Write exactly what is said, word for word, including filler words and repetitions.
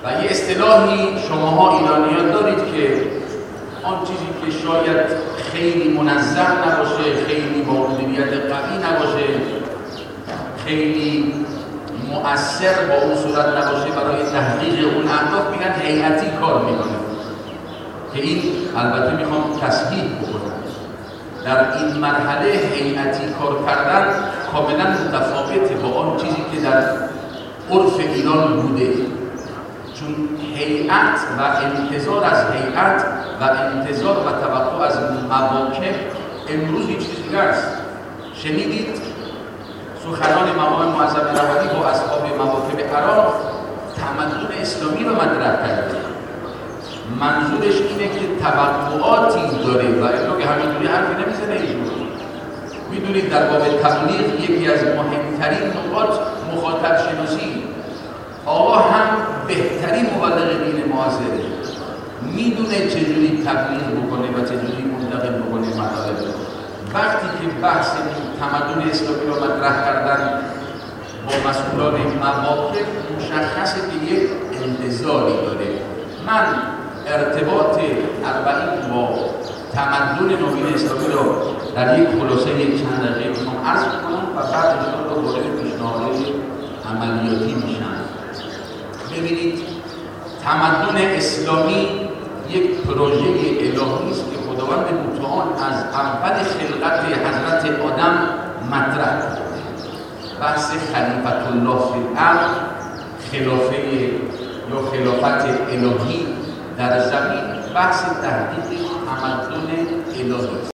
و یه اصطلاحی شماها ایرانیان دارید که آن چیزی که شاید خیلی منظم نباشه، خیلی با مدیریت قوی نباشه، خیلی مؤثر با اون صورت نباشه برای تحقیق اون اهداف، میگن هیئتی کار میکنه. که این البته میخوام تصحیح بکنم، در این مرحله هیئتی کار کردن کاملا متفاوته با آن چیزی که در عرف ایران بوده، چون هیئت و انتظار از هیئت و انتظار و توقع از مواکب امروز یه چیز دیگه است. شنیدید سخنان امام معظم رهبری با اصحاب مواکب عراق تمدن اسلامی رو مطرح کرده. منظورش اینه که توقعاتی داره و اینو که همینجوری حرفی نمیزنه ایشون. میدونید در باب تبلیغ یکی از مهمترین نقاط مخاطب شناسی، آقا هم بهترین مبلغ دین معاصره، میدونه چجوری تبلیغ بکنه و چجوری منتقل بکنه مطالب. وقتی که بحث تمدن اسلامی رو مطرح کردن با مسئولان مواقف، مشخصه که یک انتظاری داره. من ارتباط اربعین با تمدن نوین اسلامی رو در یک خلاصه یک چند دقیقه میخوام عرض کنم و بعد انشاءالله وارد پیشنهادهای عملیاتی میشم. ببینید، تمدن اسلامی یک پروژه الهی است که خداوند متعال از اول خلقت حضرت آدم مطرح کرده. بحث خلیفت الله فی الارض، خلافه یا خلافت الهی در زمین، بحث تحقیق تمدن الهی است.